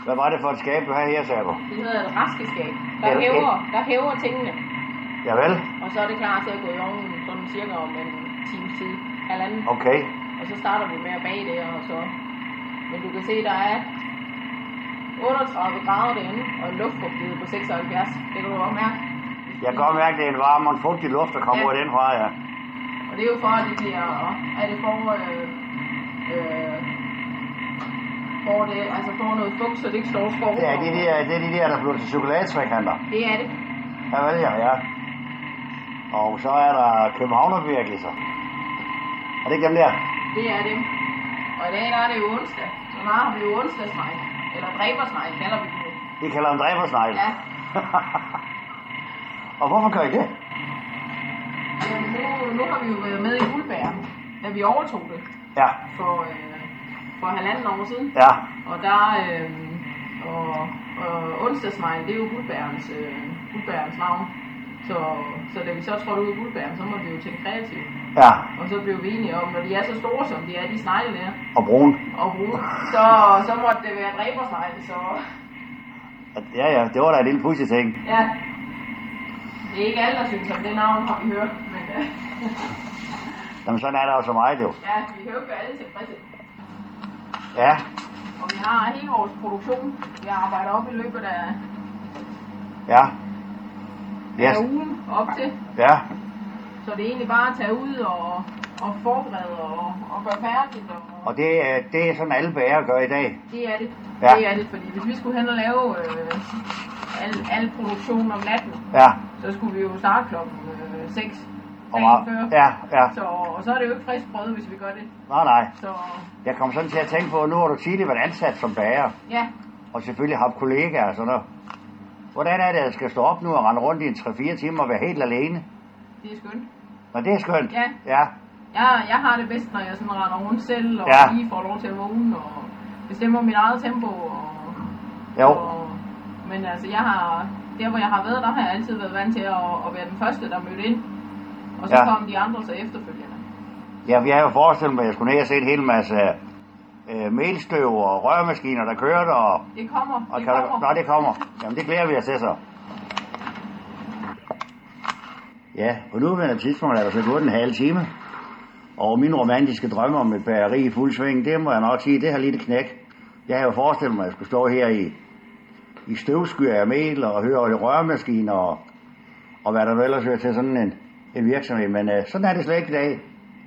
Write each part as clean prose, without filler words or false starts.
Hvad var det for et skab, du havde her, sagde du? Det hedder et raskeskab. Der hæver tingene. Javel. Og så er det klar til at gå i ovnen sådan cirka om en times tid. Halvanden. Okay. Og så starter vi med at bage det, og så... Men du kan se, der er 38 grader derinde, og en luftfugtighed på 76. Det kan du også mærke. Jeg kan godt mærke, at det er en varm og en fugtig luft, der kommer ud af den fra, ja. Og det er jo for, at det bliver... At det får noget fugt, så det ikke står skov. Det er de der bliver til chokoladetrækanter. Det er det. Ja, vel ja. Og så er der københavnerbirkelser. Er det ikke dem der? Det er dem. Og i dag der er det jo onsdag. Så nu har vi jo onsdagsnegl. Eller dræbersnegl kalder vi det. I kalder dem dræbersnegl? Ja. Og hvorfor gør I det? Jamen, nu har vi jo været med i Guldbær, da vi overtog det. Ja. For 1,5 år siden. Ja. Og der... Og onsdagsnegl, det er jo Guldbærens navn. Så da vi så trådte ud i Guldbæren, så måtte vi jo tænke kreativt. Ja. Og så blev vi enige om, når de er så store, som de er, de snegle der. Og brun. Så måtte det være dræbersnegle, så... Ja, det var da en lille pudsig ting. Ja. Det er ikke alle, der synes om det navn, har vi hørt, men... Jamen sådan er der jo så meget, jo. Ja, vi kan jo ikke alle tilfredse. Ja. Og vi har hele vores produktion, vi arbejder op i løbet af... Ja. Yes. Af ugen op til. Ja. Så det er egentlig bare at tage ud og forberede og gøre færdigt. Og det er sådan alle bager gør i dag? Det er det. Ja. Det er det, fordi hvis vi skulle hen og lave al produktion om natten, ja. Så skulle vi jo starte klokken 6 dagen før. Ja. Så er det jo ikke frisk brød, hvis vi gør det. Nej. Så... Jeg kom sådan til at tænke på, at nu har du tidligere været ansat som bager. Ja. Og selvfølgelig haft kollegaer og sådan noget. Hvordan er det, at jeg skal stå op nu og rende rundt i 3-4 timer og være helt alene? Det er skønt. Nå, det er skønt? Ja. Jeg har det bedst, når jeg sådan render rundt selv, og lige får lov til at vågne, og bestemmer mit eget tempo. Men altså, der hvor jeg har været, der har jeg altid været vant til at være den første, der mødte ind. Og så kom de andre så efterfølgende. Ja, vi har jo forestillet mig, at jeg skulle ned og se en hel masse melstøv og rørmaskiner, der kørte. Og, det kommer. Det kommer. Jamen, det glæder vi os til så. Ja, på nuværende tidspunkt er der så gået en halv time. Og min romantiske drømme om et bageri i fuld sving, det må jeg nok sige, det har lidt knæk. Jeg har jo forestillet mig, at jeg skulle stå her i støvskyer af mel og høre rørmaskiner og hvad der vel ellers hører til sådan en virksomhed. Men sådan er det slet ikke i dag.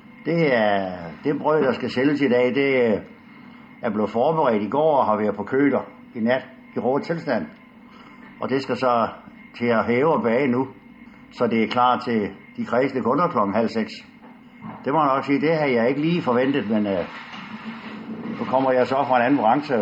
Det brød, der skal sælges i dag, det er blevet forberedt i går og har været på køler i nat i rå tilstand. Og det skal så til at hæve og bage nu, så det er klar til de kredsende kunder klokken 5:30. Det må jeg nok sige, det har jeg ikke lige forventet, men nu kommer jeg så fra en anden branche,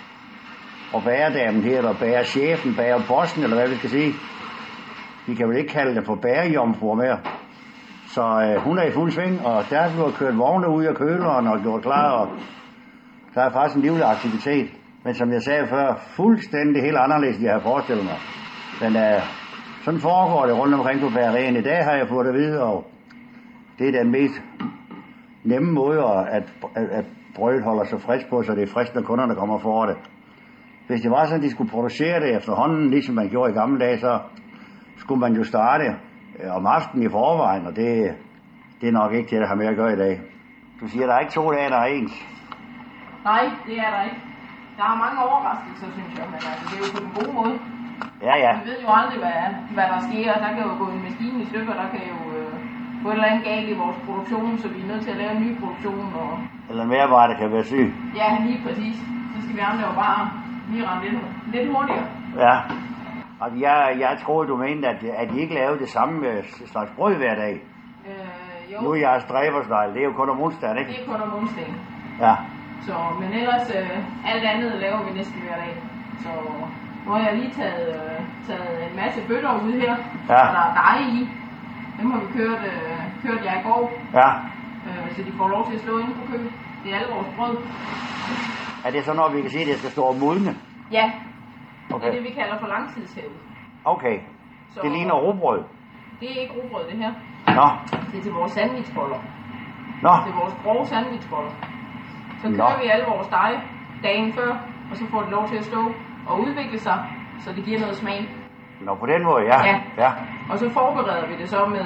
og bagerdamen her, der bager chefen, bager posten, eller hvad vi skal sige. Vi kan vel ikke kalde det for bagerjomfruer mere. Så hun er i fuld sving, og der er blevet kørt vogne ud af køleren og gjort klar, og der er faktisk en livlig aktivitet. Men som jeg sagde før, fuldstændig helt anderledes, end jeg har forestillet mig. Men sådan foregår det rundt omkring på bagerien. I dag har jeg fået det at vide, og det er den mest nemme måde, at brødet holder sig frisk på, så det er frisk, når kunderne kommer for det. Hvis det var sådan, at de skulle producere det efterhånden, ligesom man gjorde i gamle dage, så skulle man jo starte om aftenen i forvejen, og det er nok ikke det, der har med at gøre i dag. Du siger, der er ikke 2 dage, der er ens? Nej, det er der ikke. Der er mange overraskelser, synes jeg, men altså, det er jo på den gode måde. Ja. Vi ved jo aldrig, hvad der sker. Der kan jo gå en maskine i stykker, der kan jo gå et eller andet galt i vores produktion, så vi er nødt til at lave en ny produktion. Eller en medarbejder kan være syg. Ja, lige præcis. Så skal vi andre jo bare lige rende lidt hurtigere. Ja. Og jeg troede, du mente, at I ikke lavede det samme slags brød hver dag. Jo. Nu er jeres dræbersnegl, det er jo kun om onsdagen, ikke? Det er kun om onsdagen. Ja. Så, men ellers, alt andet laver vi næsten hver dag. Så nu har jeg lige taget en masse bøtter ud her, og der er dej i. Dem har vi kørt jer i går, så de får lov til at stå inde på kø. Det er alle vores brød. Er det så noget, vi kan sige, at det skal stå og modne? Ja, okay. Det er det, vi kalder for langtidshævet. Okay, så det ligner rugbrød? Det er ikke rugbrød, det her. Nå. Det er til vores sandwichboller. Nå. Til vores grove sandwichboller. Så kører vi alle vores dej dagen før, og så får de lov til at stå at udvikle sig, så det giver noget smag. Nå, på den måde, ja. Og så forbereder vi det så med,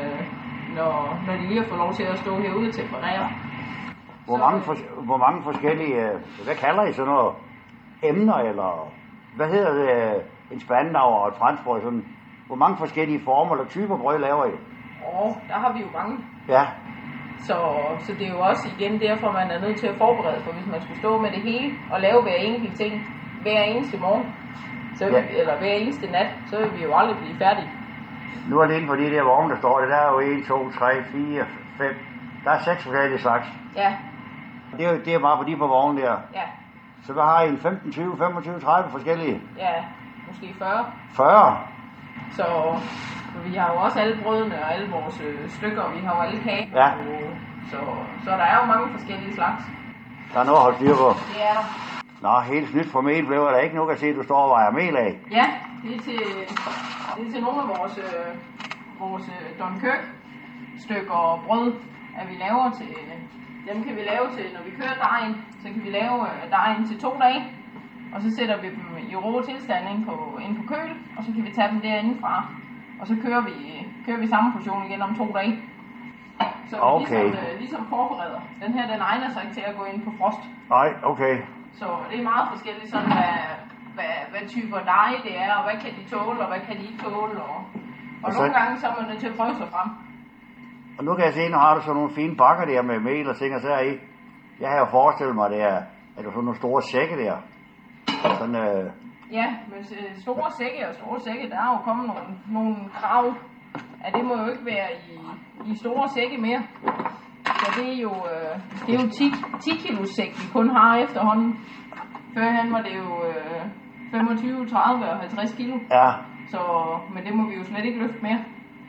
når de lige har fået lov til at stå herude og temperere. Hvor mange forskellige, hvad kalder I sådan noget, emner, eller hvad hedder det, en spandauer og et franskbrød, sådan, hvor mange forskellige former eller typer brød laver I? Der har vi jo mange. Ja. Så det er jo også igen derfor, man er nødt til at forberede, for hvis man skulle stå med det hele og lave hver enkelt ting hver eneste morgen, eller hver eneste nat, så vil vi jo aldrig blive færdige. Nu er det inde på de der vogne, der står, det der er jo 1, 2, 3, 4, 5, der er 6 forskellige slags. Ja. Det er bare på de på vognen der. Ja. Så hvad har I en 15, 20, 25, 30 forskellige? Ja, måske 40. 40? Så vi har jo også alle brødene og alle vores stykker, og vi har jo alle kage. Ja. Så der er jo mange forskellige slags. Der er noget at holde styr på. Det er der. Nå, helt nyt for mel blev der ikke. Nu kan jeg se, at du står og vejer mel af. Ja, det er til nogle af vores Dunkirk stykker brød, at vi laver til. Dem kan vi lave til, når vi kører dejen, så kan vi lave dejen til 2 dage. Og så sætter vi dem i rå tilstand ind på køl, og så kan vi tage dem derindefra. Og så kører vi samme portion igen om 2 dage. Så vi ligesom forbereder. Den her, den egner sig ikke til at gå ind på frost. Nej, okay. Så det er meget forskelligt sådan, hvad typer dej det er, og hvad kan de tåle, og hvad kan de ikke tåle. Og nogle gange så er man nødt til at prøve sig frem. Og nu kan jeg se, nu har du sådan nogle fine bakker der med mel og ting og sager i. Jeg har jo forestillet mig, at du sådan nogle store sække der. Sådan, Ja, men store sække, der er jo kommet nogle krav, at det må jo ikke være i store sække mere. Så det er jo 10 kilo sæk, vi kun har efterhånden. Førhen var det jo 25, 30 og 50 kilo. Ja. Men det må vi jo slet ikke løfte mere.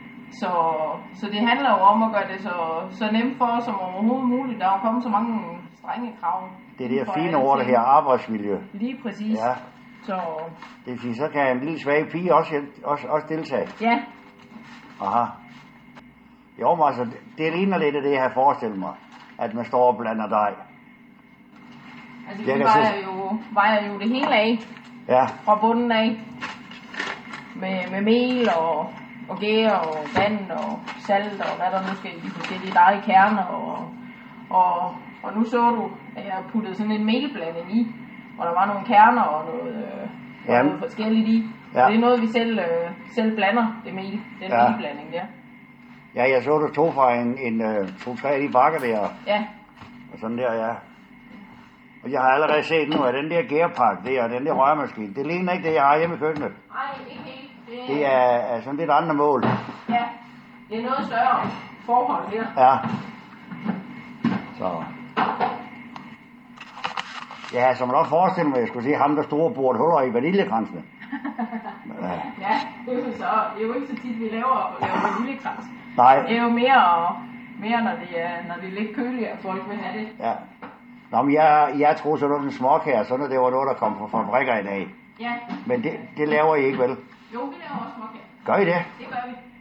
Så det handler jo om at gøre det så nemt for os som overhovedet muligt. Der er jo kommet så mange strenge krav. Det er det fine ord, det her arbejdsmiljø. Lige præcis. Ja. Så det vil sige, så kan en lille svag pige også deltage. Ja. Aha. Jo, men altså, det ligner lidt af det, jeg har forestillet mig, at man står og blander dej. Altså, vi vejer jo det hele af. Ja. Fra bunden af. Med mel og gær og vand og salt og hvad der nu skal i de forskellige dejekerner. Og nu så du, at jeg puttede sådan en melblanding i, og der var nogle kerner og noget forskelligt i. Ja. Det er noget, vi selv blander, den melblanding der. Ja, jeg så, du tog fra en 2-3 af de bakker der. Ja. Og sådan der, ja. Og jeg har allerede set nu, at den der gærpakke der, den der rørmaskine, det ligner ikke det, jeg har hjemme i køkkenet. Nej, ikke helt. Det er sådan lidt andre mål. Ja, det er noget større forhold her. Ja. Så. Ja, så man også forestille mig, at jeg skulle se ham, der store bord huller i vaniljekransene. Ja, det er jo ikke så tit, vi laver vaniljekrans. Nej. Det er jo mere når det er lidt køligere, at folk vil have det. Ja. Nå, men jeg tror sådan noget småkager, sådan det var noget, der kom fra fabrikker i dag. Ja. Men det laver I ikke, vel? Jo, vi laver også småkager. Gør I det? Det gør vi.